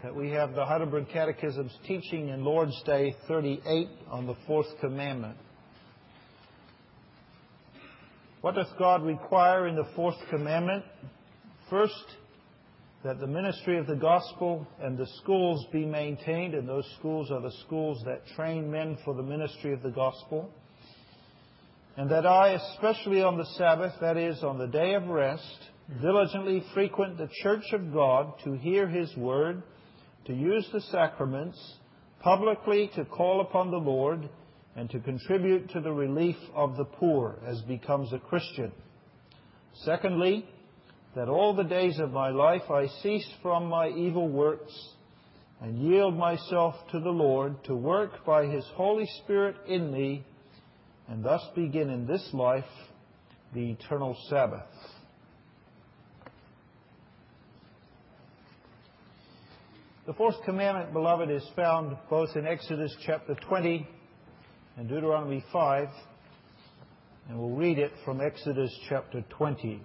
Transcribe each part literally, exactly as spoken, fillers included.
that we have the Heidelberg Catechism's teaching in Lord's Day thirty-eight on the fourth commandment. What doth God require in the fourth commandment? First, that the ministry of the gospel and the schools be maintained, and those schools are the schools that train men for the ministry of the gospel. And that I, especially on the Sabbath, that is, on the day of rest, diligently frequent the church of God to hear His word, to use the sacraments, publicly to call upon the Lord, and to contribute to the relief of the poor as becomes a Christian. Secondly, that all the days of my life I cease from my evil works and yield myself to the Lord to work by His Holy Spirit in me, and thus begin in this life the eternal Sabbath. The fourth commandment, beloved, is found both in Exodus chapter twenty and Deuteronomy five, and we'll read it from Exodus chapter twenty.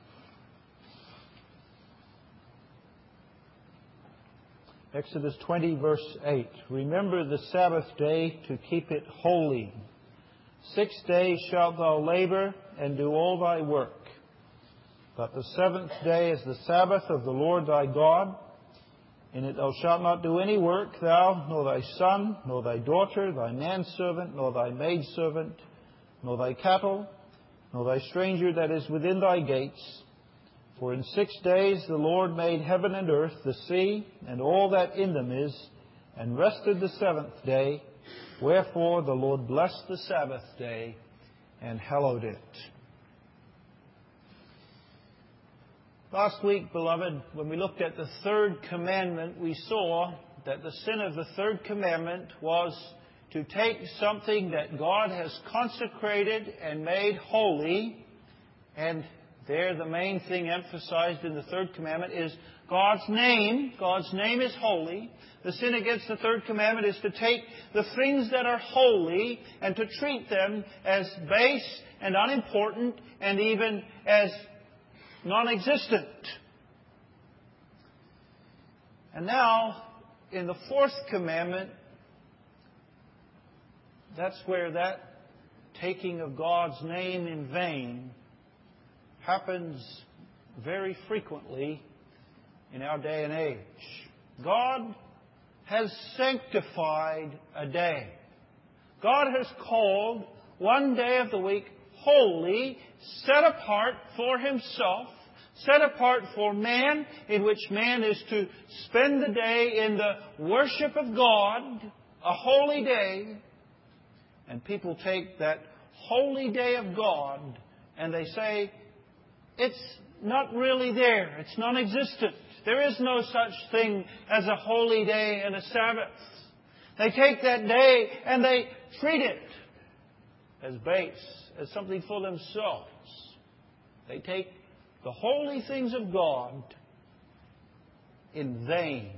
Exodus twenty, verse eight. Remember the Sabbath day to keep it holy. Six days shalt thou labor and do all thy work. But the seventh day is the Sabbath of the Lord thy God. In it thou shalt not do any work, thou, nor thy son, nor thy daughter, thy manservant, nor thy maidservant, nor thy cattle, nor thy stranger that is within thy gates. For in six days the Lord made heaven and earth, the sea, and all that in them is, and rested the seventh day. Wherefore the Lord blessed the Sabbath day and hallowed it. Last week, beloved, when we looked at the third commandment, we saw that the sin of the third commandment was to take something that God has consecrated and made holy, and there the main thing emphasized in the third commandment is God's name. God's name is holy. The sin against the third commandment is to take the things that are holy and to treat them as base and unimportant and even as non-existent. And now, in the fourth commandment, that's where that taking of God's name in vain happens very frequently in our day and age. God has sanctified a day. God has called one day of the week holy, set apart for Himself, set apart for man, in which man is to spend the day in the worship of God, a holy day. And people take that holy day of God and they say, it's not really there. It's non-existent. There is no such thing as a holy day and a Sabbath. They take that day and they treat it as base, as something for themselves. They take the holy things of God in vain.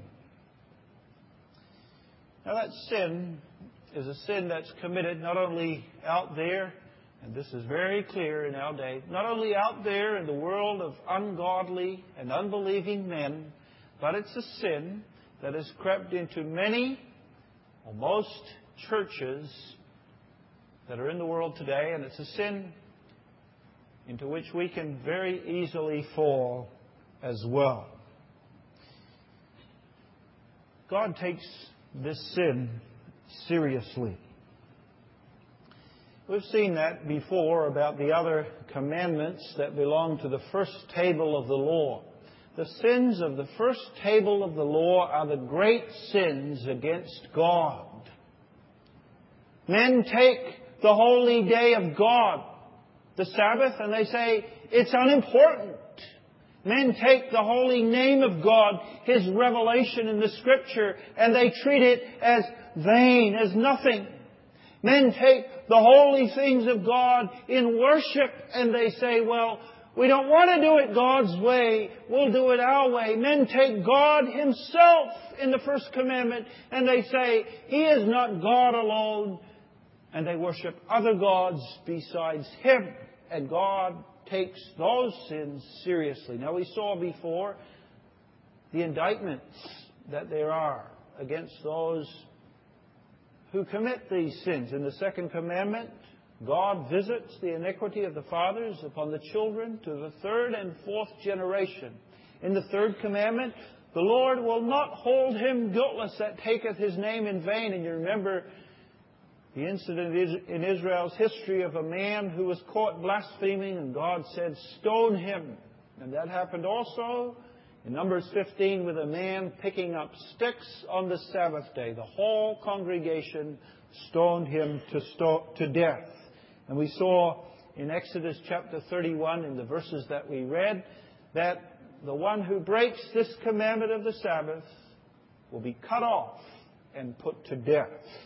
Now that sin is a sin that's committed not only out there, and this is very clear in our day, not only out there in the world of ungodly and unbelieving men, but it's a sin that has crept into many or most churches that are in the world today, and it's a sin into which we can very easily fall as well. God takes this sin seriously. We've seen that before about the other commandments that belong to the first table of the law. The sins of the first table of the law are the great sins against God. Men take the holy day of God, the Sabbath, and they say it's unimportant. Men take the holy name of God, His revelation in the Scripture, and they treat it as vain, as nothing. Men take the holy things of God in worship and they say, well, we don't want to do it God's way. We'll do it our way. Men take God Himself in the first commandment and they say, He is not God alone. And they worship other gods besides Him. And God takes those sins seriously. Now we saw before the indictments that there are against those who commit these sins. In the second commandment, God visits the iniquity of the fathers upon the children to the third and fourth generation. In the third commandment, the Lord will not hold him guiltless that taketh his name in vain. And you remember the incident in Israel's history of a man who was caught blaspheming, and God said, stone him. And that happened also in Numbers fifteen with a man picking up sticks on the Sabbath day. The whole congregation stoned him to, sto- to death. And we saw in Exodus chapter thirty-one, in the verses that we read, that the one who breaks this commandment of the Sabbath will be cut off and put to death.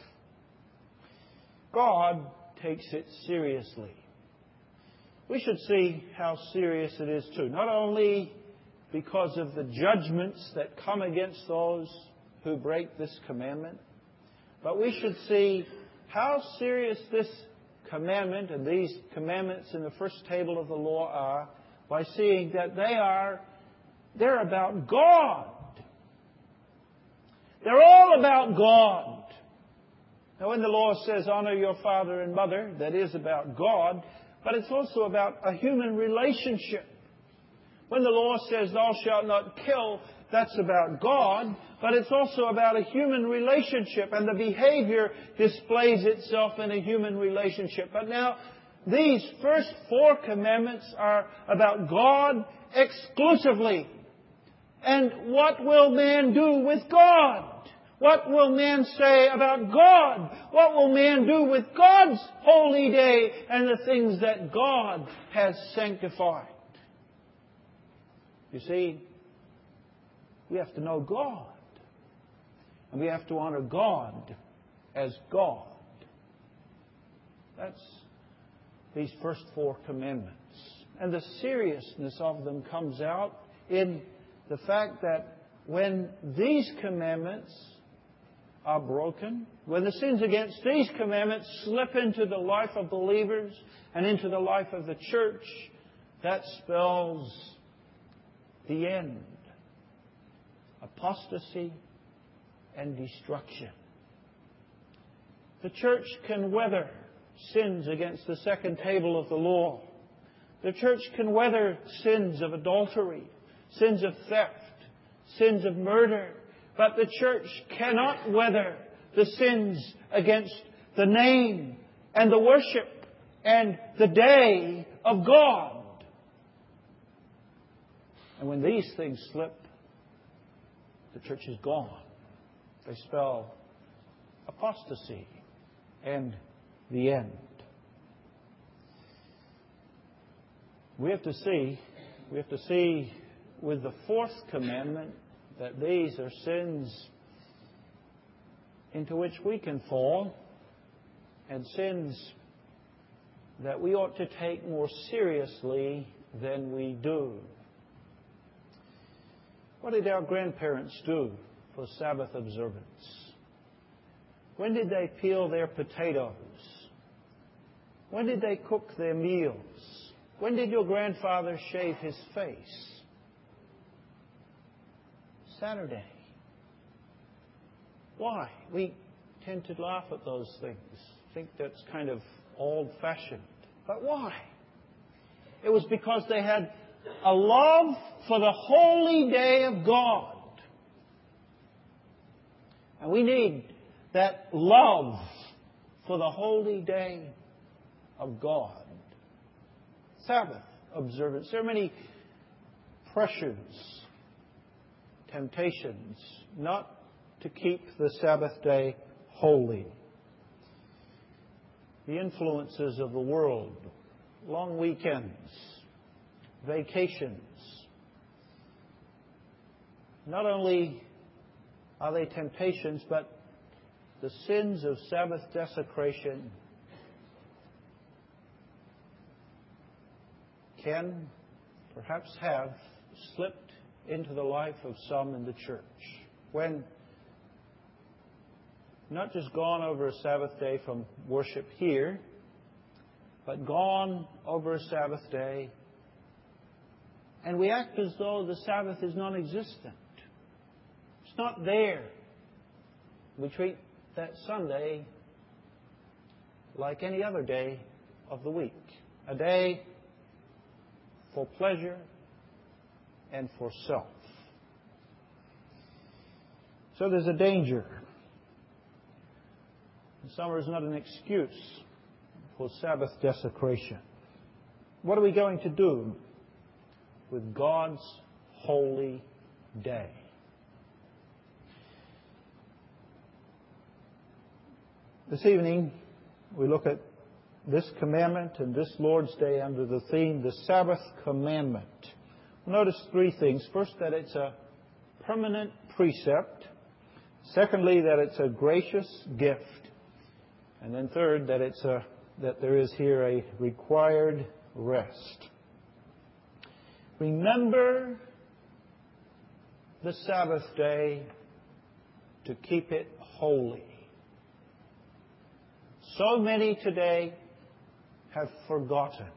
God takes it seriously. We should see how serious it is too. Not only because of the judgments that come against those who break this commandment, but we should see how serious this commandment and these commandments in the first table of the law are by seeing that they are, they're about God. They're all about God. Now, when the law says, honor your father and mother, that is about God, but it's also about a human relationship. When the law says, thou shalt not kill, that's about God, but it's also about a human relationship, and the behavior displays itself in a human relationship. But now, these first four commandments are about God exclusively. And what will man do with God? What will man say about God? What will man do with God's holy day and the things that God has sanctified? You see, we have to know God. And we have to honor God as God. That's these first four commandments. And the seriousness of them comes out in the fact that when these commandments are broken, when the sins against these commandments slip into the life of believers and into the life of the church, that spells the end. Apostasy and destruction. The church can weather sins against the second table of the law. The church can weather sins of adultery, sins of theft, sins of murder. But the church cannot weather the sins against the name and the worship and the day of God. And when these things slip, the church is gone. They spell apostasy and the end. We have to see, we have to see with the fourth commandment that these are sins into which we can fall, and sins that we ought to take more seriously than we do. What did our grandparents do for Sabbath observance? When did they peel their potatoes? When did they cook their meals? When did your grandfather shave his face? Saturday. Why? We tend to laugh at those things, think that's kind of old-fashioned. But why? It was because they had a love for the holy day of God. And we need that love for the holy day of God. Sabbath observance. There are many pressures, temptations not to keep the Sabbath day holy. The influences of the world, long weekends, vacations. Not only are they temptations, but the sins of Sabbath desecration can, perhaps have, slipped into the life of some in the church. When not just gone over a Sabbath day from worship here, but gone over a Sabbath day, and we act as though the Sabbath is non-existent. It's It's not there. We treat that Sunday like any other day of the week. A day for pleasure and for self. So there's a danger. Summer is not an excuse for Sabbath desecration. What are we going to do with God's holy day? This evening, we look at this commandment and this Lord's Day under the theme, the Sabbath Commandment. Notice three things. First, that it's a permanent precept. Secondly, that it's a gracious gift. And then third, that it's a that there is here a required rest. Remember the Sabbath day to keep it holy. So many today have forgotten.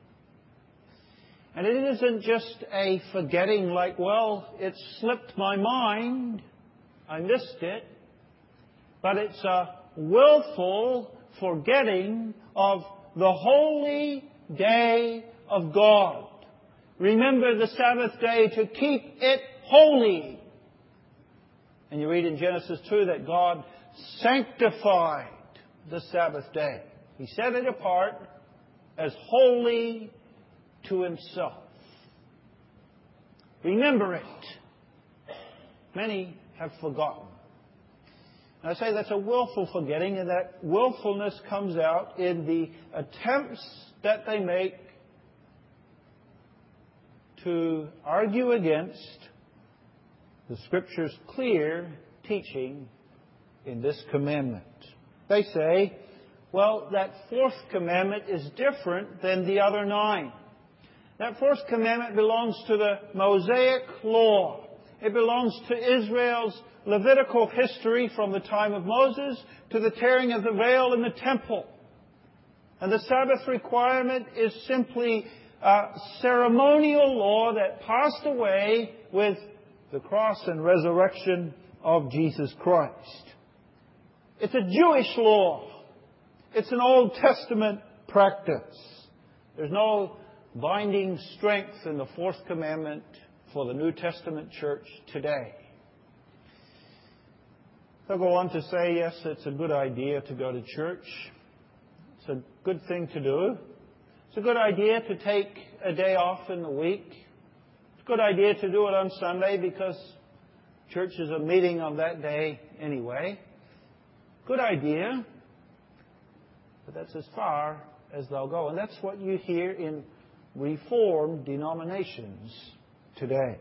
And it isn't just a forgetting like, well, it slipped my mind, I missed it, but it's a willful forgetting of the holy day of God. Remember the Sabbath day to keep it holy. And you read in Genesis two that God sanctified the Sabbath day. He set it apart as holy to Himself. Remember it. Many have forgotten. And I say that's a willful forgetting, and that willfulness comes out in the attempts that they make to argue against the Scripture's clear teaching in this commandment. They say, well, that fourth commandment is different than the other nine. That fourth commandment belongs to the Mosaic law. It belongs to Israel's Levitical history from the time of Moses to the tearing of the veil in the temple. And the Sabbath requirement is simply a ceremonial law that passed away with the cross and resurrection of Jesus Christ. It's a Jewish law. It's an Old Testament practice. There's no binding strength in the fourth commandment for the New Testament church today. They'll go on to say, yes, it's a good idea to go to church. It's a good thing to do. It's a good idea to take a day off in the week. It's a good idea to do it on Sunday because churches are meeting on that day anyway. Good idea. But that's as far as they'll go. And that's what you hear in Reformed denominations today.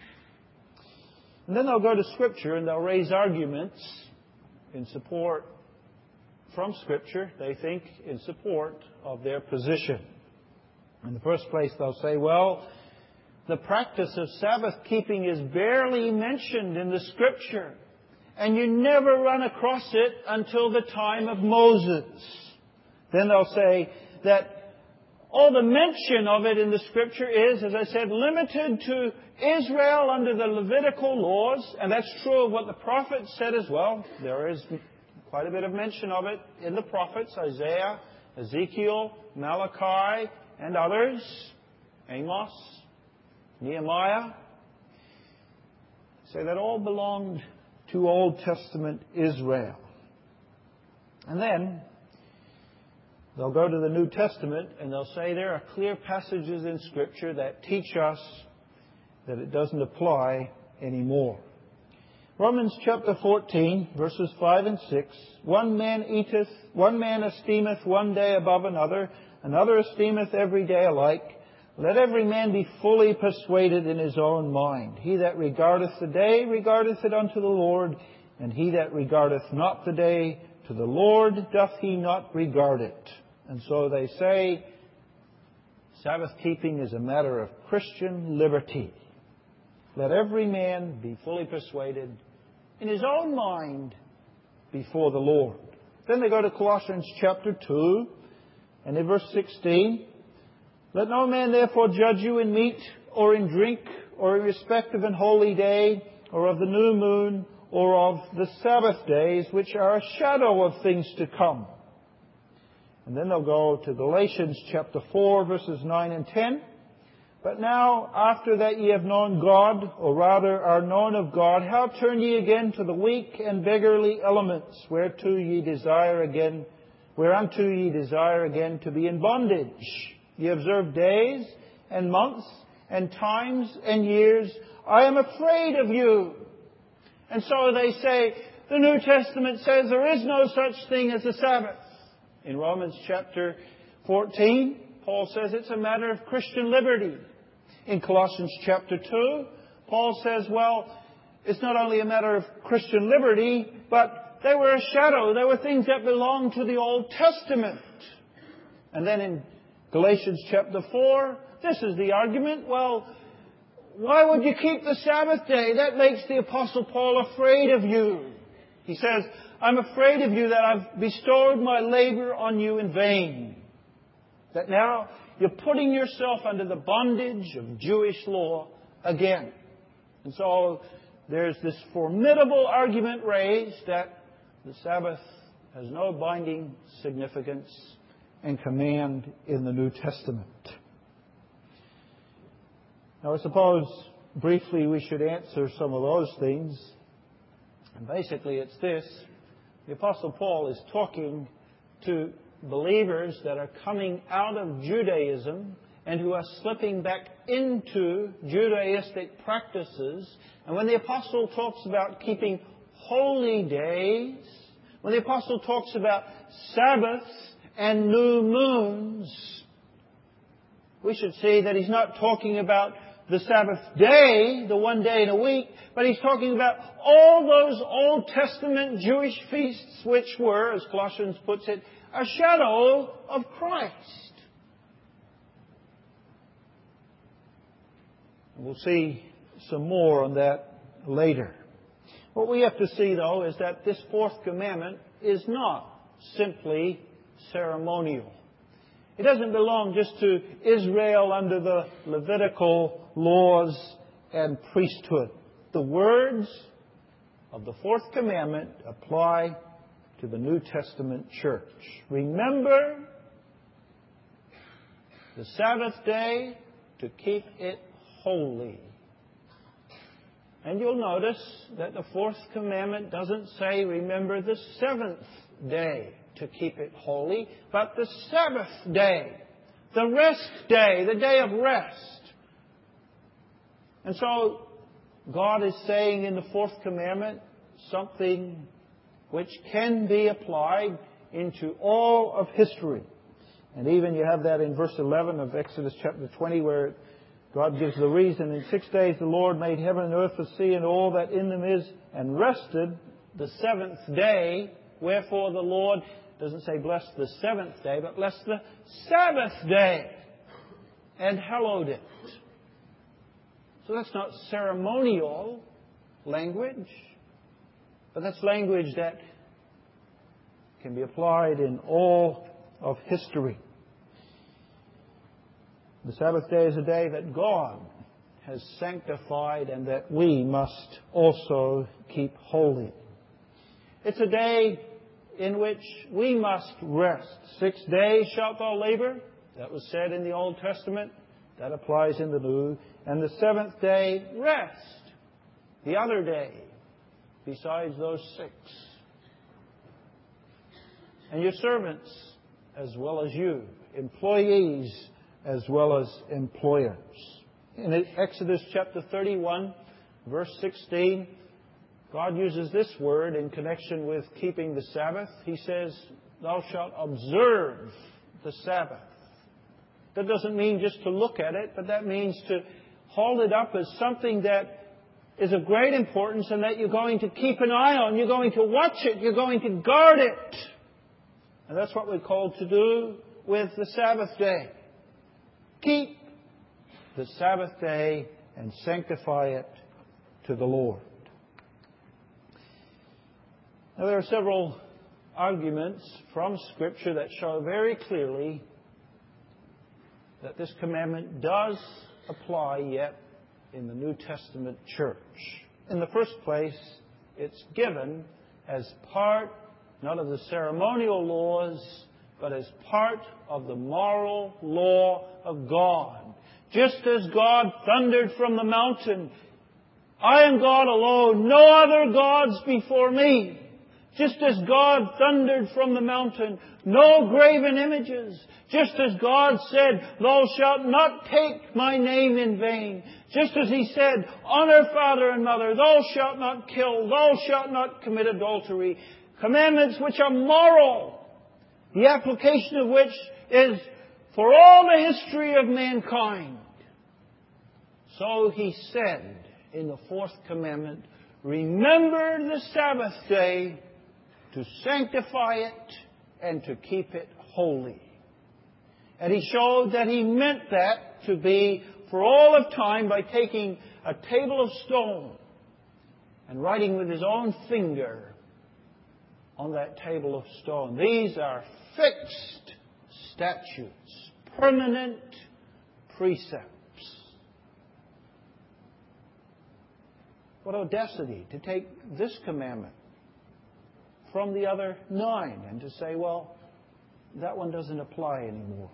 And then they'll go to Scripture and they'll raise arguments in support from Scripture, they think, in support of their position. In the first place, they'll say, well, the practice of Sabbath keeping is barely mentioned in the Scripture, and you never run across it until the time of Moses. Then they'll say that all the mention of it in the Scripture is, as I said, limited to Israel under the Levitical laws, and that's true of what the prophets said as well. There is quite a bit of mention of it in the prophets, Isaiah, Ezekiel, Malachi, and others, Amos, Nehemiah. Say that all belonged to Old Testament Israel. And then they'll go to the New Testament and they'll say there are clear passages in Scripture that teach us that it doesn't apply anymore. Romans chapter fourteen, verses five and six. One man eateth, one man esteemeth one day above another, another esteemeth every day alike. Let every man be fully persuaded in his own mind. He that regardeth the day regardeth it unto the Lord, and he that regardeth not the day to the Lord doth he not regard it. And so they say Sabbath keeping is a matter of Christian liberty. Let every man be fully persuaded in his own mind before the Lord. Then they go to Colossians chapter two, and in verse sixteen, let no man therefore judge you in meat or in drink or in respect of an holy day or of the new moon, or of the Sabbath days, which are a shadow of things to come. And then they'll go to Galatians chapter four, verses nine and ten. But now, after that ye have known God, or rather are known of God, how turn ye again to the weak and beggarly elements, whereto ye desire again, whereunto ye desire again to be in bondage? Ye observe days and months and times and years. I am afraid of you. And so they say, the New Testament says there is no such thing as a Sabbath. In Romans chapter fourteen, Paul says it's a matter of Christian liberty. In Colossians chapter two, Paul says, well, it's not only a matter of Christian liberty, but they were a shadow. They were things that belonged to the Old Testament. And then in Galatians chapter four, this is the argument. Well, why would you keep the Sabbath day? That makes the Apostle Paul afraid of you. He says, I'm afraid of you that I've bestowed my labor on you in vain. That now you're putting yourself under the bondage of Jewish law again. And so there's this formidable argument raised that the Sabbath has no binding significance and command in the New Testament. Now, I suppose briefly we should answer some of those things. And basically it's this. The Apostle Paul is talking to believers that are coming out of Judaism and who are slipping back into Judaistic practices. And when the Apostle talks about keeping holy days, when the Apostle talks about Sabbaths and new moons, we should see that he's not talking about the Sabbath day, the one day in a week, but he's talking about all those Old Testament Jewish feasts which were, as Colossians puts it, a shadow of Christ. We'll see some more on that later. What we have to see, though, is that this fourth commandment is not simply ceremonial. It doesn't belong just to Israel under the Levitical laws and priesthood. The words of the fourth commandment apply to the New Testament church. Remember the Sabbath day to keep it holy. And you'll notice that the fourth commandment doesn't say remember the seventh day to keep it holy, but the Sabbath day, the rest day, the day of rest. And so God is saying in the fourth commandment something which can be applied into all of history. And even you have that in verse eleven of Exodus chapter twenty, where God gives the reason. In six days the Lord made heaven and earth, the sea, and all that in them is, and rested the seventh day. Wherefore the Lord doesn't say bless the seventh day, but bless the Sabbath day and hallowed it. So that's not ceremonial language, but that's language that can be applied in all of history. The Sabbath day is a day that God has sanctified and that we must also keep holy. It's a day in which we must rest. Six days shalt thou labor. That was said in the Old Testament. That applies in the New. And the seventh day, rest. The other day, besides those six. And your servants, as well as you. Employees, as well as employers. In Exodus chapter thirty-one, verse sixteen, God uses this word in connection with keeping the Sabbath. He says, thou shalt observe the Sabbath. That doesn't mean just to look at it, but that means to hold it up as something that is of great importance and that you're going to keep an eye on. You're going to watch it. You're going to guard it. And that's what we're called to do with the Sabbath day. Keep the Sabbath day and sanctify it to the Lord. Now, there are several arguments from Scripture that show very clearly that this commandment does apply yet in the New Testament church. In the first place, it's given as part, not of the ceremonial laws, but as part of the moral law of God. Just as God thundered from the mountain, I am God alone, no other gods before me. Just as God thundered from the mountain, no graven images. Just as God said, thou shalt not take my name in vain. Just as He said, honor father and mother, thou shalt not kill, thou shalt not commit adultery. Commandments which are moral, the application of which is for all the history of mankind. So He said in the fourth commandment, remember the Sabbath day to sanctify it and to keep it holy. And He showed that He meant that to be for all of time by taking a table of stone and writing with His own finger on that table of stone. These are fixed statutes, permanent precepts. What audacity to take this commandment from the other nine and to say, well, that one doesn't apply anymore.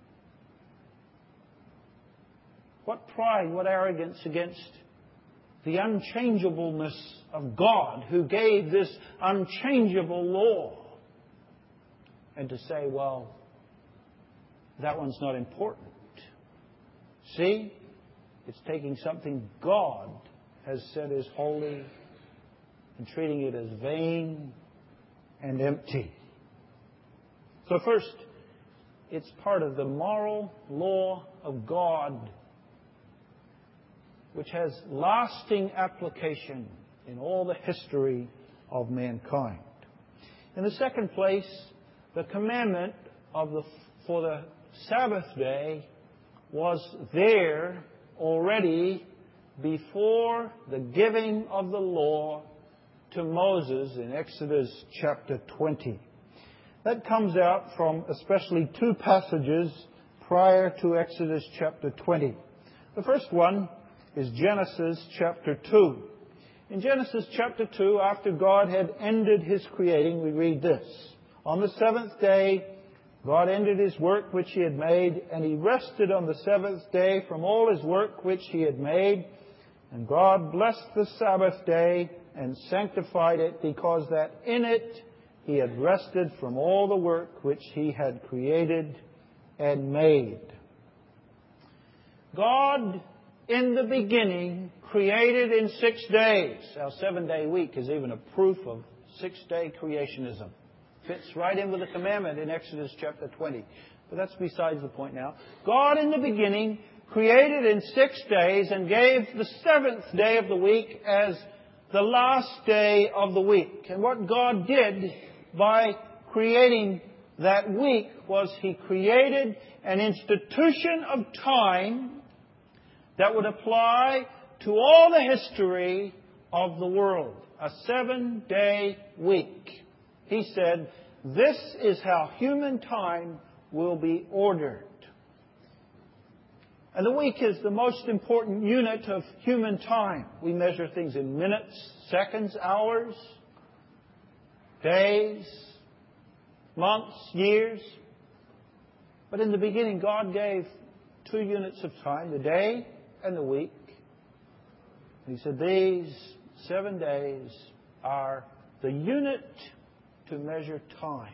What pride, what arrogance against the unchangeableness of God who gave this unchangeable law. And to say, well, that one's not important. See? It's taking something God has said is holy and treating it as vain and empty. So first, it's part of the moral law of God, which has lasting application in all the history of mankind. In the second place, the commandment of the, for the Sabbath day was there already before the giving of the law to Moses in Exodus chapter twenty. That comes out from especially two passages prior to Exodus chapter twenty. The first one is Genesis chapter two. In Genesis chapter two, after God had ended His creating, we read this. On the seventh day, God ended His work which He had made, and He rested on the seventh day from all His work which He had made. And God blessed the Sabbath day and sanctified it, because that in it He had rested from all the work which He had created and made. God, in the beginning, created in six days. Our seven-day week is even a proof of six-day creationism. Fits right in with the commandment in Exodus chapter twenty. But that's besides the point now. God, in the beginning, created in six days and gave the seventh day of the week as the last day of the week. And what God did by creating that week was He created an institution of time that would apply to all the history of the world. A seven-day week. He said, this is how human time will be ordered. And the week is the most important unit of human time. We measure things in minutes, seconds, hours, days, months, years. But in the beginning, God gave two units of time, the day and the week. And He said, these seven days are the unit to measure time.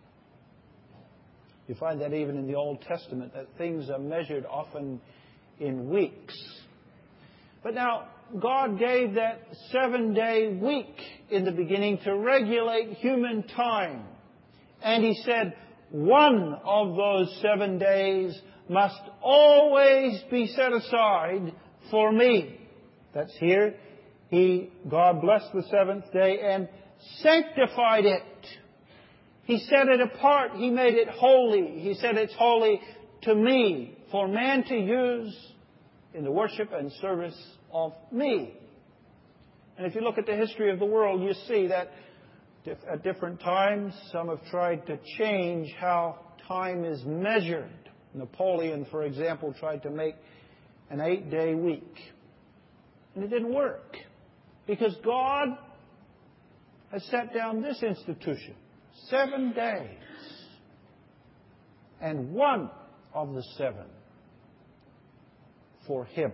You find that even in the Old Testament, that things are measured often in weeks. But now, God gave that seven-day week in the beginning to regulate human time. And He said, one of those seven days must always be set aside for me. That's here. He, God blessed the seventh day and sanctified it. He set it apart. He made it holy. He said it's holy to me, for man to use in the worship and service of me. And if you look at the history of the world, you see that at different times, some have tried to change how time is measured. Napoleon, for example, tried to make an eight-day week. And it didn't work. Because God has set down this institution. Seven days. And one of the seven for Him.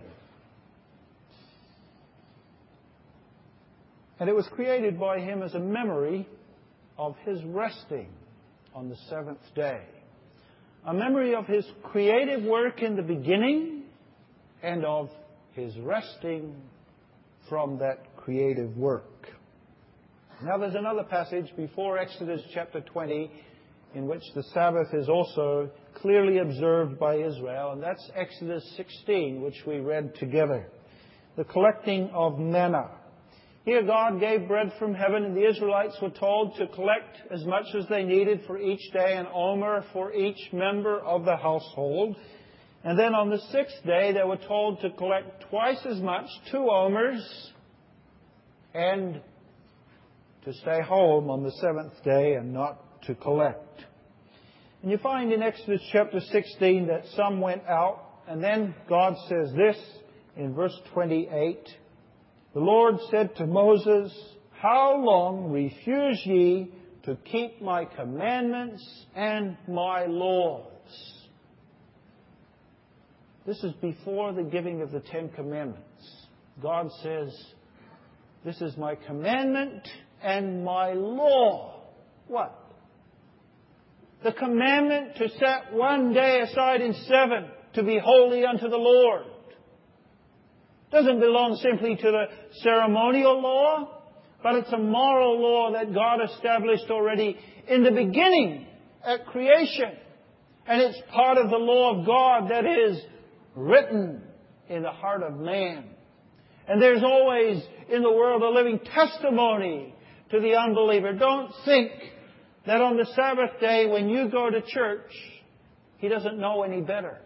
And it was created by Him as a memory of His resting on the seventh day. A memory of His creative work in the beginning and of His resting from that creative work. Now there's another passage before Exodus chapter twenty in which the Sabbath is also clearly observed by Israel, and that's Exodus sixteen, which we read together. The collecting of manna. Here God gave bread from heaven, and the Israelites were told to collect as much as they needed for each day, an omer for each member of the household. And then on the sixth day, they were told to collect twice as much, two omers, and to stay home on the seventh day and not to collect. And you find in Exodus chapter sixteen that some went out, and then God says this in verse twenty-eight. The Lord said to Moses, "How long refuse ye to keep my commandments and my laws?" This is before the giving of the Ten Commandments. God says, "This is my commandment and my law." What? The commandment to set one day aside in seven to be holy unto the Lord. Doesn't belong simply to the ceremonial law, but it's a moral law that God established already in the beginning at creation. And it's part of the law of God that is written in the heart of man. And there's always in the world a living testimony to the unbeliever. Don't think that on the Sabbath day when you go to church, he doesn't know any better.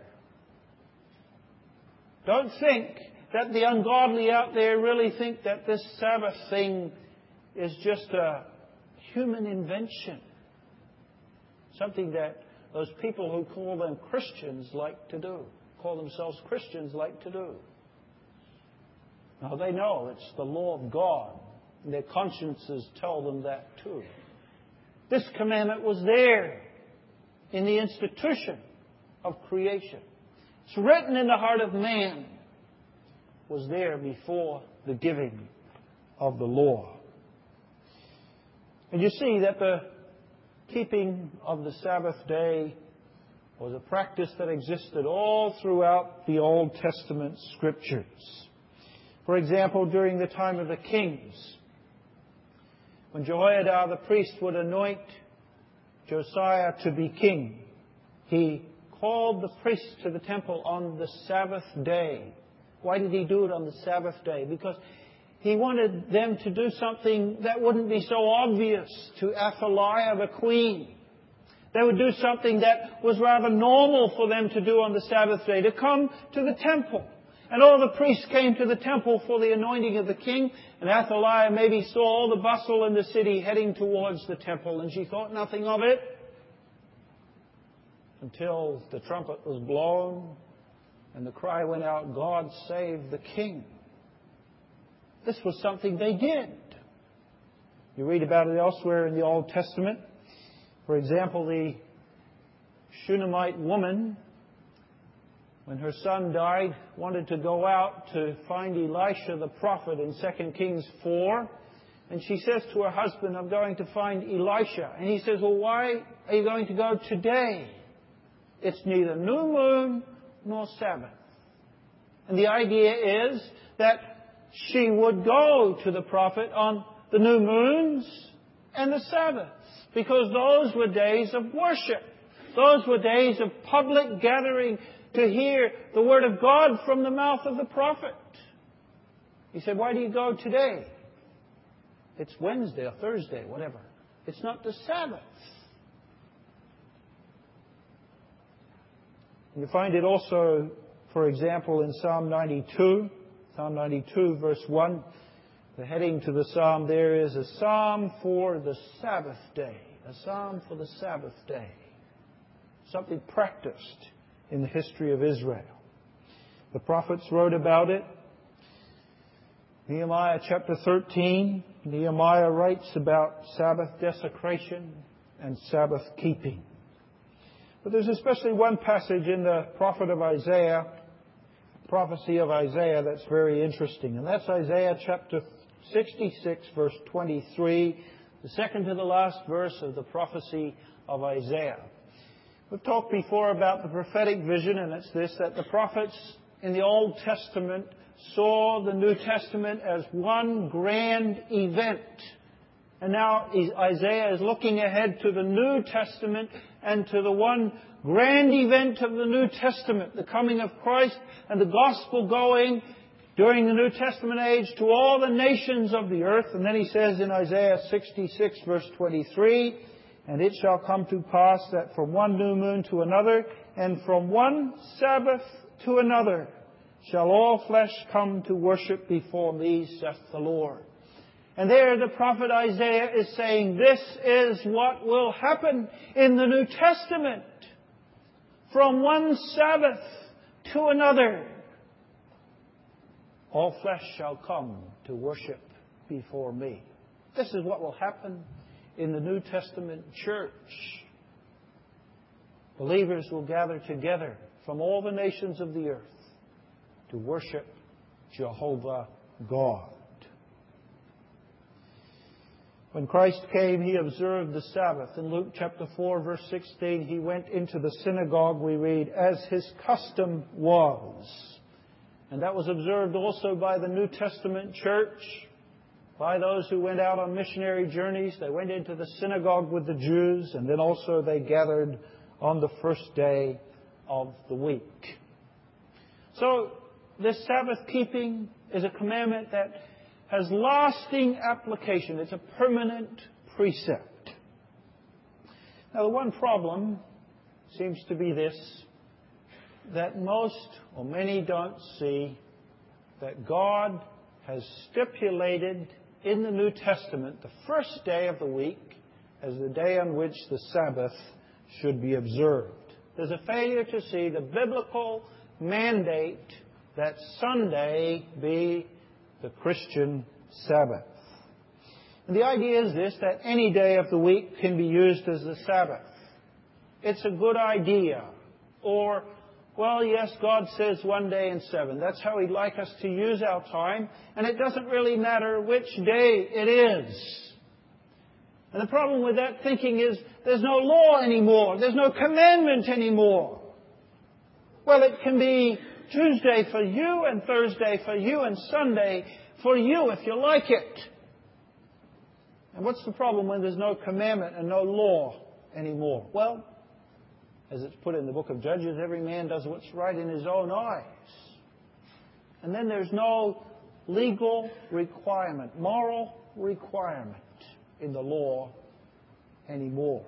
Don't think that the ungodly out there really think that this Sabbath thing is just a human invention. Something that those people who call them Christians like to do, call themselves Christians like to do. Now they know it's the law of God, and their consciences tell them that too. This commandment was there in the institution of creation. It's written in the heart of man. Was there before the giving of the law. And you see that the keeping of the Sabbath day was a practice that existed all throughout the Old Testament Scriptures. For example, during the time of the kings, when Jehoiada the priest would anoint Josiah to be king, he called the priests to the temple on the Sabbath day. Why did he do it on the Sabbath day? Because he wanted them to do something that wouldn't be so obvious to Athaliah the queen. They would do something that was rather normal for them to do on the Sabbath day, to come to the temple. And all the priests came to the temple for the anointing of the king. And Athaliah maybe saw all the bustle in the city heading towards the temple, and she thought nothing of it until the trumpet was blown and the cry went out, "God save the king." This was something they did. You read about it elsewhere in the Old Testament. For example, the Shunammite woman, when her son died, wanted to go out to find Elisha the prophet in Second Kings four. And she says to her husband, "I'm going to find Elisha." And he says, "Well, why are you going to go today? It's neither new moon nor Sabbath." And the idea is that she would go to the prophet on the new moons and the Sabbaths, because those were days of worship. Those were days of public gathering to hear the word of God from the mouth of the prophet. He said, "Why do you go today? It's Wednesday or Thursday, whatever. It's not the Sabbath." You find it also, for example, in Psalm ninety-two. Psalm ninety-two, verse one. The heading to the psalm there is a psalm for the Sabbath day. A psalm for the Sabbath day. Something practiced in the history of Israel. The prophets wrote about it. Nehemiah chapter thirteen, Nehemiah writes about Sabbath desecration and Sabbath keeping. But there's especially one passage in the prophet of Isaiah, prophecy of Isaiah, that's very interesting. And that's Isaiah chapter sixty-six, verse twenty-three, the second to the last verse of the prophecy of Isaiah. We've talked before about the prophetic vision, and it's this, that the prophets in the Old Testament saw the New Testament as one grand event. And now Isaiah is looking ahead to the New Testament and to the one grand event of the New Testament, the coming of Christ and the gospel going during the New Testament age to all the nations of the earth. And then he says in Isaiah sixty-six, verse twenty-three, "And it shall come to pass that from one new moon to another, and from one Sabbath to another, shall all flesh come to worship before me, saith the Lord." And there the prophet Isaiah is saying, this is what will happen in the New Testament. From one Sabbath to another, all flesh shall come to worship before me. This is what will happen in the New Testament church. Believers will gather together from all the nations of the earth to worship Jehovah God. When Christ came, He observed the Sabbath. In Luke chapter four, verse sixteen, He went into the synagogue, we read, as His custom was. And that was observed also by the New Testament church, by those who went out on missionary journeys. They went into the synagogue with the Jews, and then also they gathered on the first day of the week. So, this Sabbath keeping is a commandment that has lasting application. It's a permanent precept. Now, the one problem seems to be this, that most or many don't see that God has stipulated in the New Testament the first day of the week as the day on which the Sabbath should be observed. There's a failure to see the biblical mandate that Sunday be the Christian Sabbath. And the idea is this, that any day of the week can be used as the Sabbath. It's a good idea. Or, well, yes, God says one day in seven. That's how He'd like us to use our time. And it doesn't really matter which day it is. And the problem with that thinking is there's no law anymore. There's no commandment anymore. Well, it can be Tuesday for you and Thursday for you and Sunday for you if you like it. And what's the problem when there's no commandment and no law anymore? Well, as it's put in the book of Judges, every man does what's right in his own eyes. And then there's no legal requirement, moral requirement in the law anymore.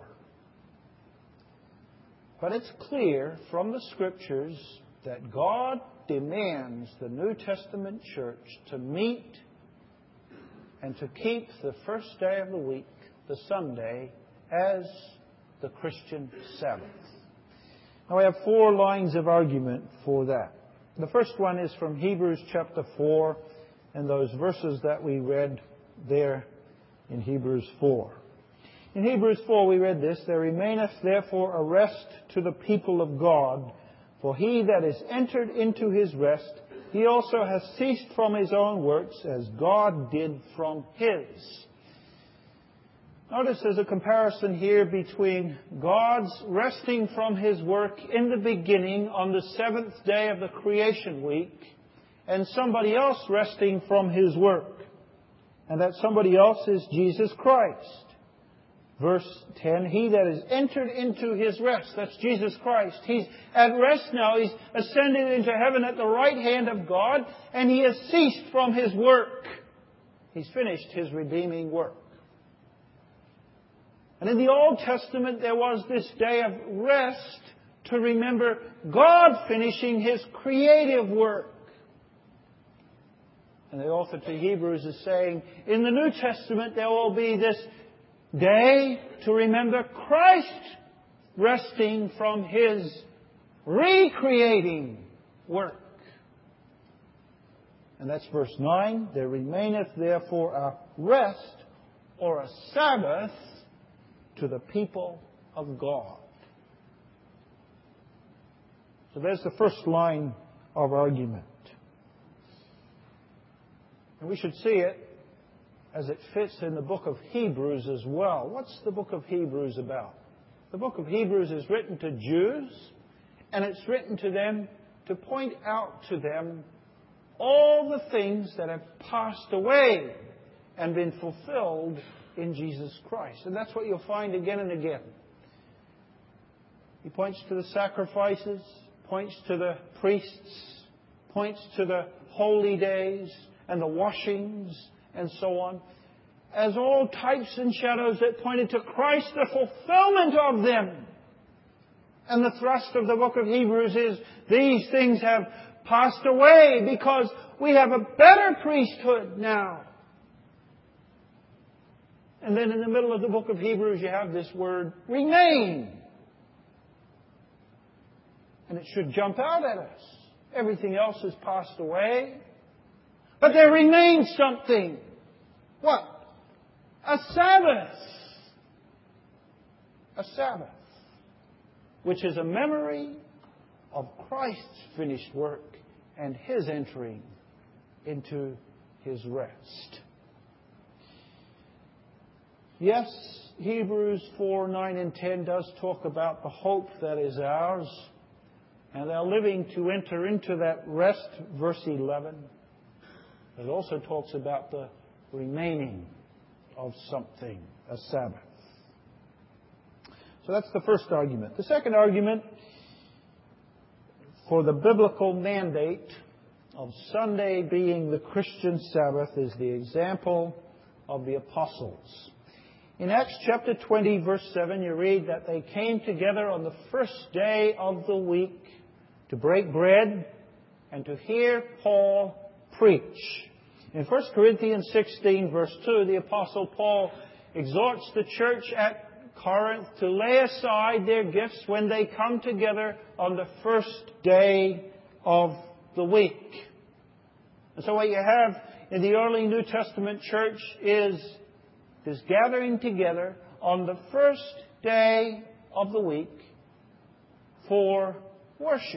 But it's clear from the Scriptures that God demands the New Testament church to meet and to keep the first day of the week, the Sunday, as the Christian Sabbath. Now, we have four lines of argument for that. The first one is from Hebrews chapter four and those verses that we read there in Hebrews four. In Hebrews four we read this, "There remaineth therefore a rest to the people of God, for he that is entered into his rest, he also has ceased from his own works, as God did from his." Notice there's a comparison here between God's resting from His work in the beginning on the seventh day of the creation week and somebody else resting from His work. And that somebody else is Jesus Christ. Verse ten, "He that is entered into His rest," that's Jesus Christ. He's at rest now. He's ascended into heaven at the right hand of God, and He has ceased from His work. He's finished His redeeming work. And in the Old Testament, there was this day of rest to remember God finishing His creative work. And the author to Hebrews is saying, in the New Testament, there will be this day to remember Christ resting from His recreating work. And that's verse nine. There remaineth therefore a rest or a Sabbath to the people of God. So there's the first line of argument. And we should see it as it fits in the book of Hebrews as well. What's the book of Hebrews about? The book of Hebrews is written to Jews, and it's written to them to point out to them all the things that have passed away and been fulfilled in Jesus Christ. And that's what you'll find again and again. He points to the sacrifices, points to the priests, points to the holy days and the washings and so on, as all types and shadows that pointed to Christ, the fulfillment of them. And the thrust of the book of Hebrews is these things have passed away because we have a better priesthood now. And then in the middle of the book of Hebrews you have this word, remain. And it should jump out at us. Everything else has passed away. But there remains something. What? A Sabbath. A Sabbath. Which is a memory of Christ's finished work and His entering into His rest. Yes, Hebrews four, nine and ten does talk about the hope that is ours. And they're living to enter into that rest, verse eleven. It also talks about the remaining of something, a Sabbath. So that's the first argument. The second argument for the biblical mandate of Sunday being the Christian Sabbath is the example of the apostles. In Acts chapter twenty, verse seven, you read that they came together on the first day of the week to break bread and to hear Paul preach. In First Corinthians sixteen, verse two, the Apostle Paul exhorts the church at Corinth to lay aside their gifts when they come together on the first day of the week. And so what you have in the early New Testament church is this gathering together on the first day of the week for worship.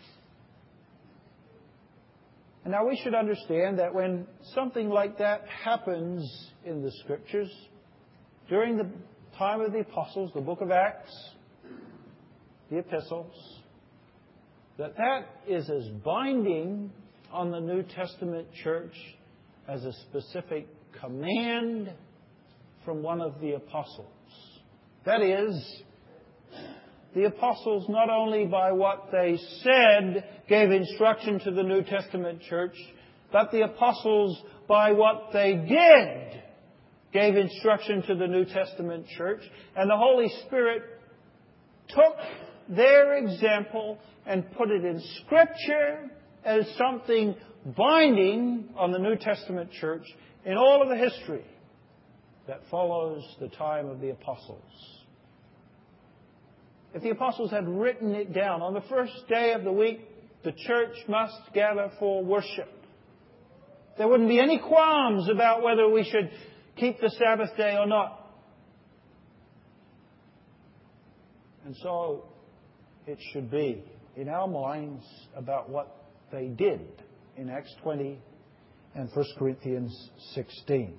And now we should understand that when something like that happens in the Scriptures, during the time of the apostles, the book of Acts, the epistles, that that is as binding on the New Testament church as a specific command from one of the apostles. That is, the apostles not only by what they said gave instruction to the New Testament church, but the apostles by what they did gave instruction to the New Testament church. And the Holy Spirit took their example and put it in Scripture as something binding on the New Testament church in all of the history that follows the time of the apostles. If the apostles had written it down, on the first day of the week, the church must gather for worship. There wouldn't be any qualms about whether we should keep the Sabbath day or not. And so it should be in our minds about what they did in Acts twenty and First Corinthians sixteen.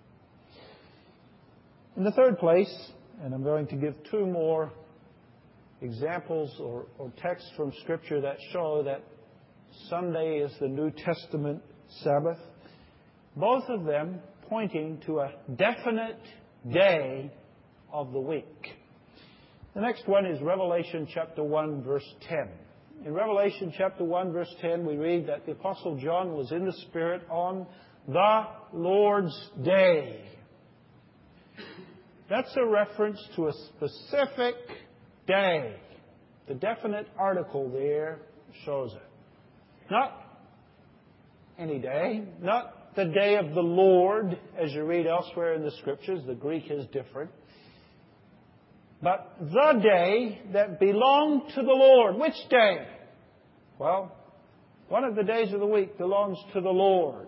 In the third place, and I'm going to give two more examples or, or texts from Scripture that show that Sunday is the New Testament Sabbath, both of them pointing to a definite day of the week. The next one is Revelation chapter one, verse ten. In Revelation chapter one, verse ten, we read that the Apostle John was in the Spirit on the Lord's Day. That's a reference to a specific day. The definite article there shows it. Not any day, not the day of the Lord, as you read elsewhere in the Scriptures. The Greek is different. But the day that belonged to the Lord. Which day? Well, One of the days of the week belongs to the Lord.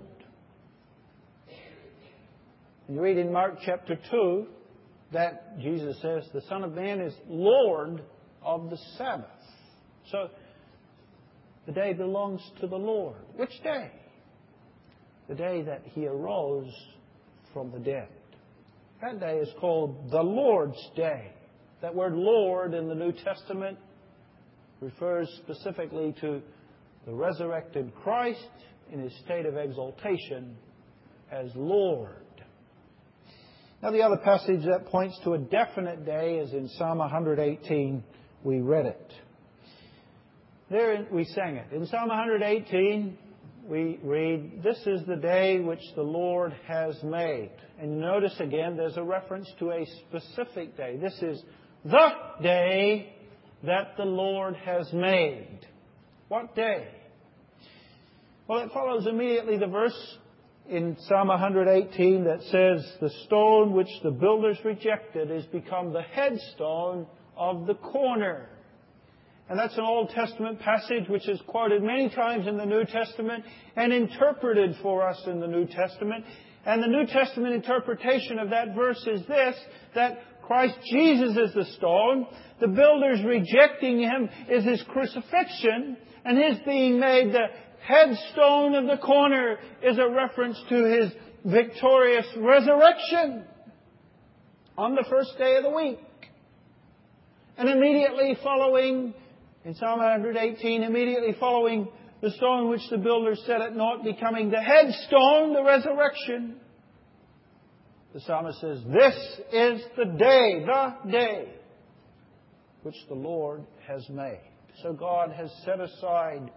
And you read in Mark chapter two that Jesus says the Son of Man is Lord of the Sabbath. So the day belongs to the Lord. Which day? The day that He arose from the dead. That day is called the Lord's Day. That word Lord in the New Testament refers specifically to the resurrected Christ in His state of exaltation as Lord. Now the other passage that points to a definite day is in Psalm one eighteen. We read it. There we sang it. In Psalm one eighteen, we read, "This is the day which the Lord has made." And notice again, there's a reference to a specific day. This is the day that the Lord has made. What day? Well, it follows immediately the verse in Psalm one eighteen that says, "The stone which the builders rejected is become the headstone of the corner." And that's an Old Testament passage which is quoted many times in the New Testament and interpreted for us in the New Testament. And the New Testament interpretation of that verse is this, that Christ Jesus is the stone, the builders rejecting Him is His crucifixion, and His being made the headstone of the corner is a reference to His victorious resurrection on the first day of the week. And immediately following, in Psalm one eighteen, immediately following the stone which the builders set at naught becoming the headstone, the resurrection, the psalmist says, "This is the day, the day, which the Lord has made." So God has set aside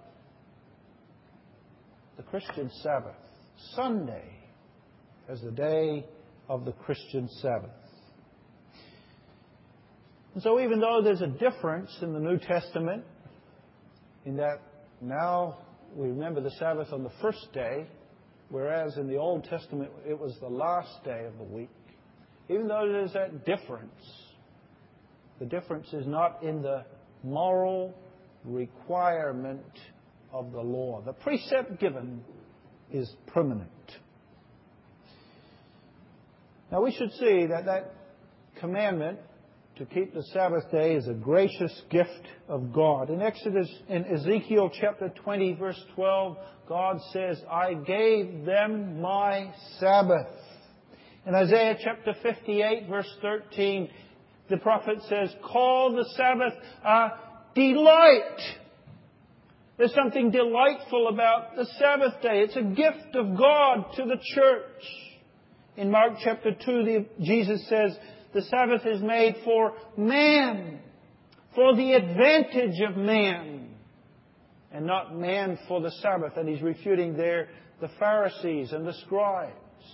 the Christian Sabbath, Sunday, as the day of the Christian Sabbath. And so even though there's a difference in the New Testament, in that now we remember the Sabbath on the first day, whereas in the Old Testament it was the last day of the week, even though there's that difference, the difference is not in the moral requirement of the law. The precept given is permanent. Now we should see that that commandment to keep the Sabbath day is a gracious gift of God. In Exodus, in Ezekiel chapter twenty, verse twelve, God says, "I gave them my Sabbath." In Isaiah chapter fifty-eight, verse thirteen, the prophet says, "Call the Sabbath a delight." There's something delightful about the Sabbath day. It's a gift of God to the church. In Mark chapter two, the, Jesus says, the Sabbath is made for man, for the advantage of man, and not man for the Sabbath. And He's refuting there the Pharisees and the scribes.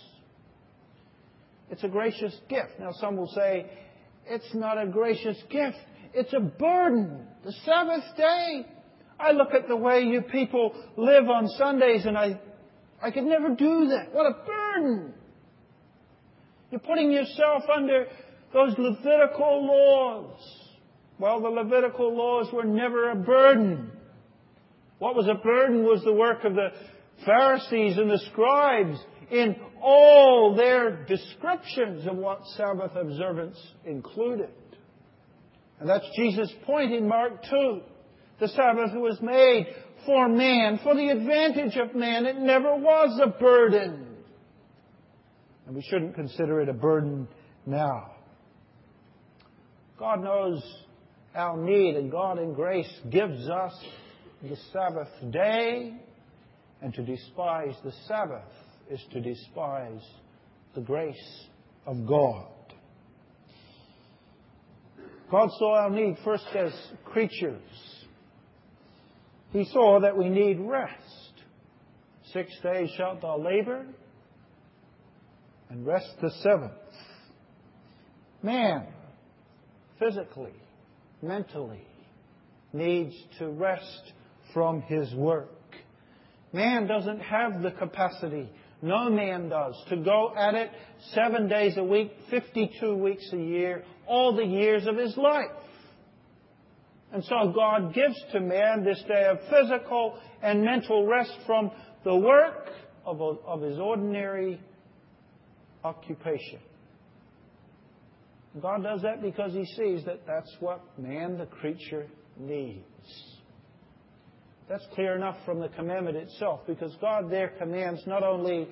It's a gracious gift. Now some will say, it's not a gracious gift. It's a burden. The Sabbath day. I look at the way you people live on Sundays and I, I could never do that. What a burden. You're putting yourself under those Levitical laws. Well, the Levitical laws were never a burden. What was a burden was the work of the Pharisees and the scribes in all their descriptions of what Sabbath observance included. And that's Jesus' point in Mark two. The Sabbath was made for man, for the advantage of man. It never was a burden. And we shouldn't consider it a burden now. God knows our need, and God in grace gives us the Sabbath day. And to despise the Sabbath is to despise the grace of God. God saw our need first as creatures. He saw that we need rest. Six days shalt thou labor, and rest the seventh. Man, physically, mentally, needs to rest from his work. Man doesn't have the capacity, no man does, to go at it seven days a week, fifty-two weeks a year, all the years of his life. And so God gives to man this day of physical and mental rest from the work of, of his ordinary occupation. God does that because He sees that that's what man, the creature, needs. That's clear enough from the commandment itself, because God there commands not only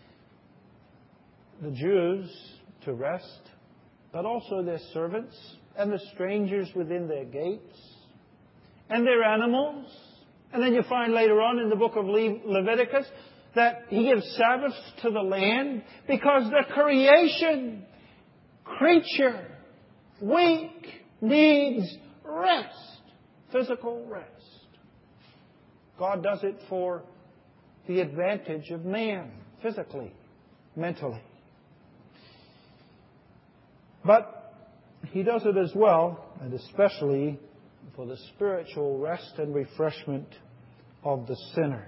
the Jews to rest, but also their servants and the strangers within their gates and their animals. And then you find later on in the book of Le- Leviticus that He gives Sabbaths to the land because the creation, creature, weak, needs rest, physical rest. God does it for the advantage of man, physically, mentally. But He does it as well, and especially for the spiritual rest and refreshment of the sinner.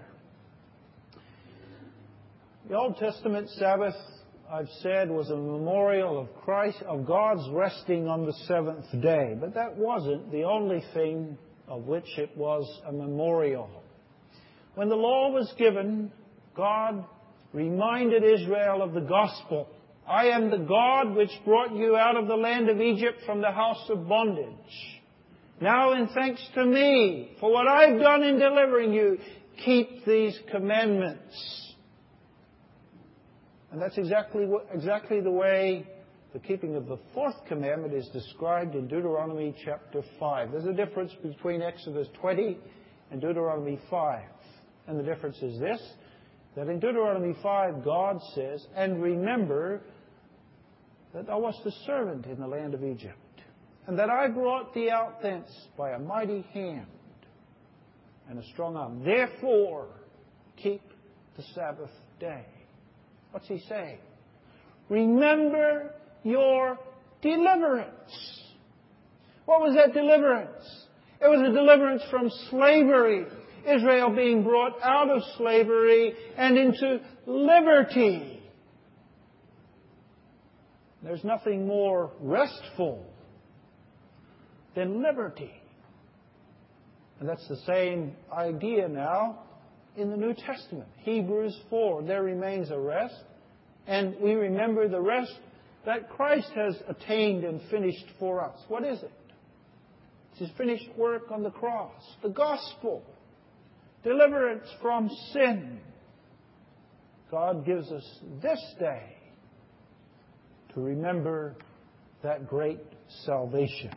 The Old Testament Sabbath, I've said, was a memorial of Christ, of God's resting on the seventh day. But that wasn't the only thing of which it was a memorial. When the law was given, God reminded Israel of the gospel. I am the God which brought you out of the land of Egypt from the house of bondage. Now, in thanks to me for what I've done in delivering you, keep these commandments. And that's exactly what, exactly the way the keeping of the fourth commandment is described in Deuteronomy chapter five. There's a difference between Exodus twenty and Deuteronomy five. And the difference is this, that in Deuteronomy five, God says, and remember that thou wast a servant in the land of Egypt, and that I brought thee out thence by a mighty hand and a strong arm. Therefore, keep the Sabbath day. What's He saying? Remember your deliverance. What was that deliverance? It was a deliverance from slavery. Israel being brought out of slavery and into liberty. There's nothing more restful than liberty. And that's the same idea now in the New Testament. Hebrews four, there remains a rest. And we remember the rest that Christ has attained and finished for us. What is it? It's His finished work on the cross. The gospel. Deliverance from sin. God gives us this day to remember that great salvation.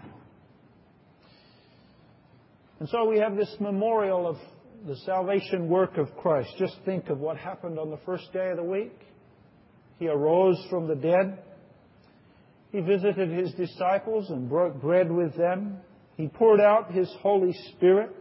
And so we have this memorial of the salvation work of Christ. Just think of what happened on the first day of the week. He arose from the dead. He visited His disciples and broke bread with them. He poured out His Holy Spirit.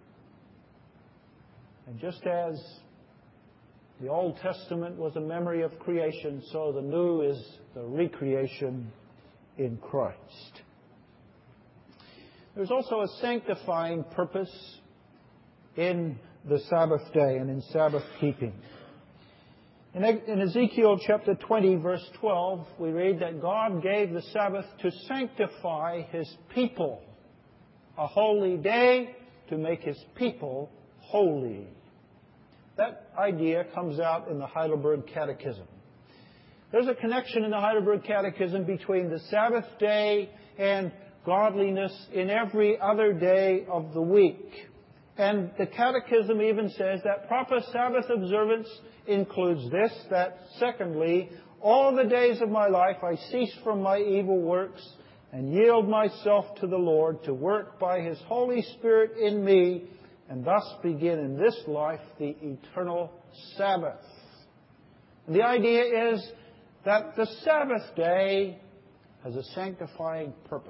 And just as the Old Testament was a memory of creation, so the new is the recreation in Christ. There's also a sanctifying purpose in the Sabbath day and in Sabbath keeping. In Ezekiel chapter twenty, verse twelve, we read that God gave the Sabbath to sanctify His people, a holy day to make His people holy. That idea comes out in the Heidelberg Catechism. There's a connection in the Heidelberg Catechism between the Sabbath day and godliness in every other day of the week. And the Catechism even says that proper Sabbath observance includes this, that secondly, all the days of my life I cease from my evil works and yield myself to the Lord to work by His Holy Spirit in me, and thus begin in this life the eternal Sabbath. And the idea is that the Sabbath day has a sanctifying purpose.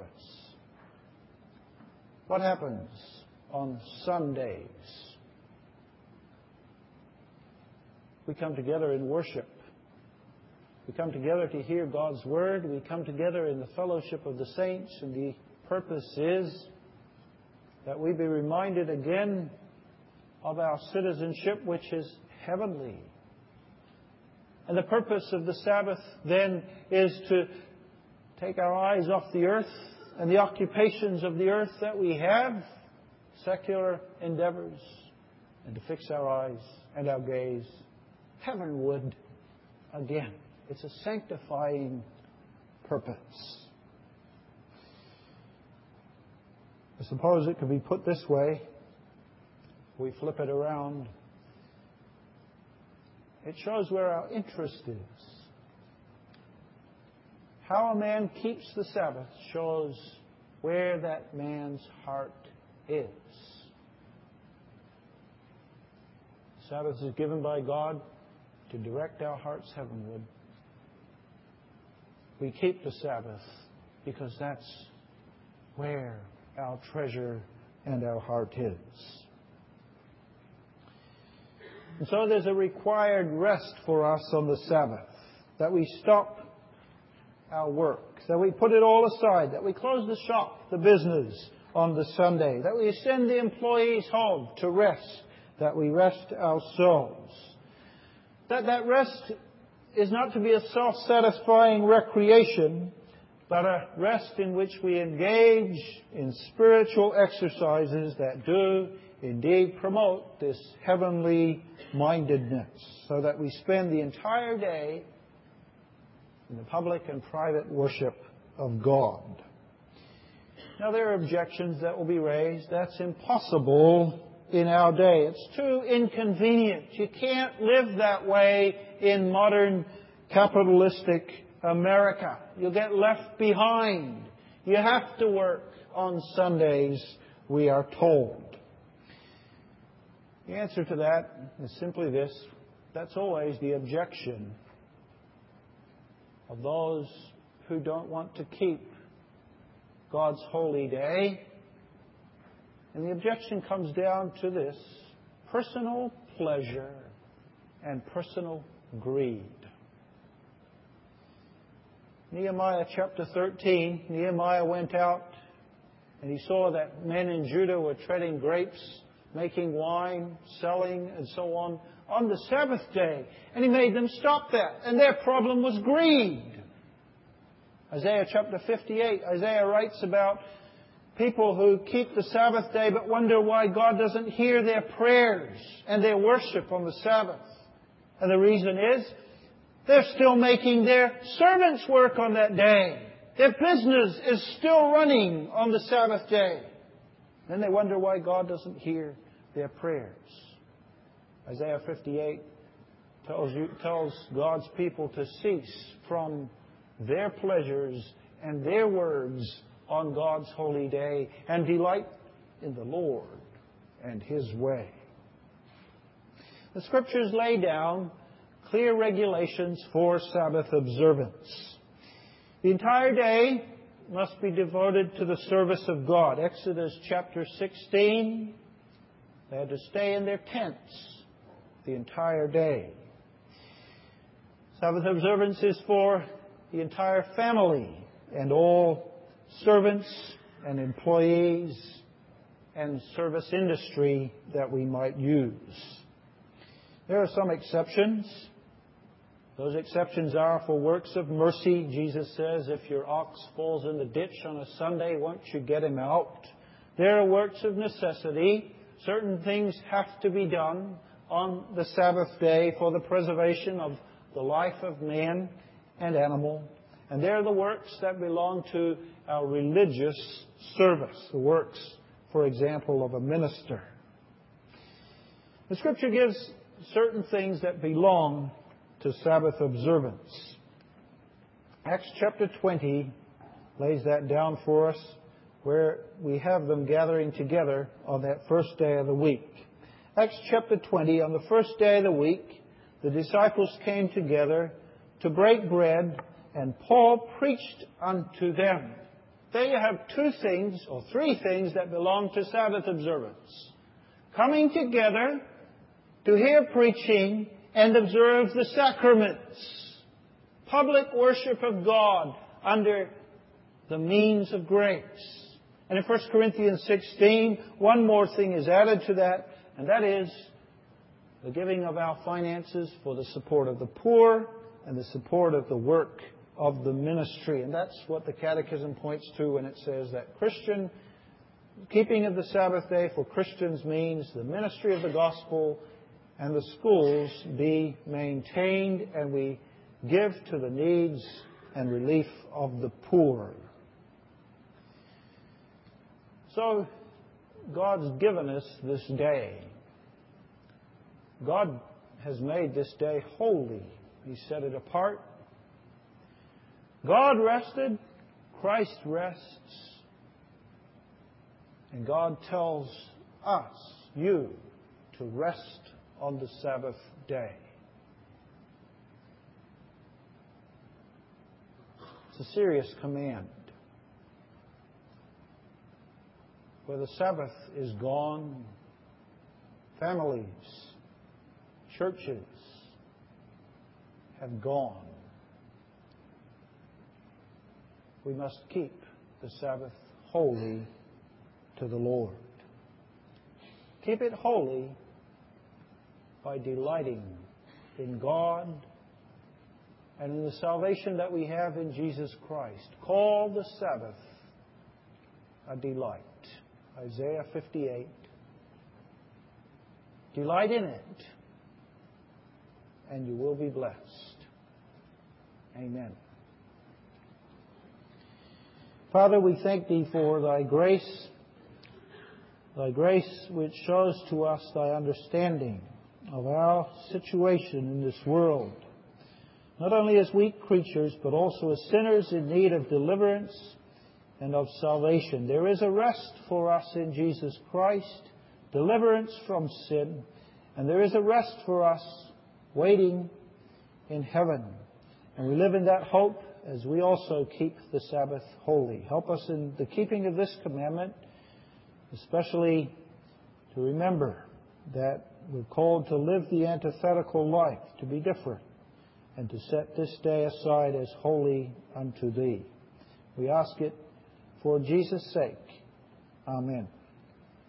What happens on Sundays? We come together in worship. We come together to hear God's Word. We come together in the fellowship of the saints, and the purpose is that we be reminded again of our citizenship, which is heavenly. And the purpose of the Sabbath then is to take our eyes off the earth and the occupations of the earth that we have, secular endeavors, and to fix our eyes and our gaze heavenward again. It's a sanctifying purpose. I suppose it could be put this way. We flip it around. It shows where our interest is. How a man keeps the Sabbath shows where that man's heart is. The Sabbath is given by God to direct our hearts heavenward. We keep the Sabbath because that's where our treasure and our heart is. And so there's a required rest for us on the Sabbath, that we stop our work, that we put it all aside, that we close the shop, the business on the Sunday, that we send the employees home to rest, that we rest our souls. That that rest is not to be a self-satisfying recreation, but a rest in which we engage in spiritual exercises that do indeed promote this heavenly mindedness, so that we spend the entire day in the public and private worship of God. Now, there are objections that will be raised. That's impossible in our day. It's too inconvenient. You can't live that way in modern capitalistic America. You'll get left behind. You have to work on Sundays, we are told. The answer to that is simply this. That's always the objection of those who don't want to keep God's holy day. And the objection comes down to this: personal pleasure and personal greed. Nehemiah chapter thirteen, Nehemiah went out and he saw that men in Judah were treading grapes, making wine, selling, and so on, on the Sabbath day. And he made them stop that. And their problem was greed. Isaiah chapter fifty-eight, Isaiah writes about people who keep the Sabbath day but wonder why God doesn't hear their prayers and their worship on the Sabbath. And the reason is, they're still making their servants work on that day. Their business is still running on the Sabbath day. Then they wonder why God doesn't hear their prayers. Isaiah fifty-eight tells you, tells God's people to cease from their pleasures and their words on God's holy day and delight in the Lord and His way. The Scriptures lay down clear regulations for Sabbath observance. The entire day must be devoted to the service of God. Exodus chapter sixteen, they had to stay in their tents the entire day. Sabbath observance is for the entire family and all servants and employees and service industry that we might use. There are some exceptions. Those exceptions are for works of mercy. Jesus says, if your ox falls in the ditch on a Sunday, won't you get him out? There are works of necessity. Certain things have to be done on the Sabbath day for the preservation of the life of man and animal. And there are the works that belong to our religious service, the works, for example, of a minister. The Scripture gives certain things that belong to Sabbath observance. Acts chapter twenty lays that down for us, where we have them gathering together on that first day of the week. Acts chapter twenty, on the first day of the week, the disciples came together to break bread, and Paul preached unto them. There you have two things, or three things, that belong to Sabbath observance. Coming together to hear preaching and observe the sacraments. Public worship of God under the means of grace. And in First Corinthians sixteen, one more thing is added to that, and that is the giving of our finances for the support of the poor and the support of the work of the ministry. And that's what the Catechism points to when it says that Christian keeping of the Sabbath day for Christians means the ministry of the gospel and the schools be maintained, and we give to the needs and relief of the poor. So God's given us this day. God has made this day holy. He set it apart. God rested. Christ rests. And God tells us, you, to rest on the Sabbath day. It's a serious command. Where the Sabbath is gone, families, churches have gone. We must keep the Sabbath holy to the Lord. Keep it holy by delighting in God and in the salvation that we have in Jesus Christ. Call the Sabbath a delight. Isaiah fifty-eight. Delight in it, and you will be blessed. Amen. Father, we thank Thee for Thy grace, Thy grace which shows to us Thy understanding of our situation in this world, not only as weak creatures, but also as sinners in need of deliverance and of salvation. There is a rest for us in Jesus Christ, deliverance from sin, and there is a rest for us waiting in heaven. And we live in that hope as we also keep the Sabbath holy. Help us in the keeping of this commandment, especially to remember that we're called to live the antithetical life, to be different, and to set this day aside as holy unto Thee. We ask it for Jesus' sake. Amen.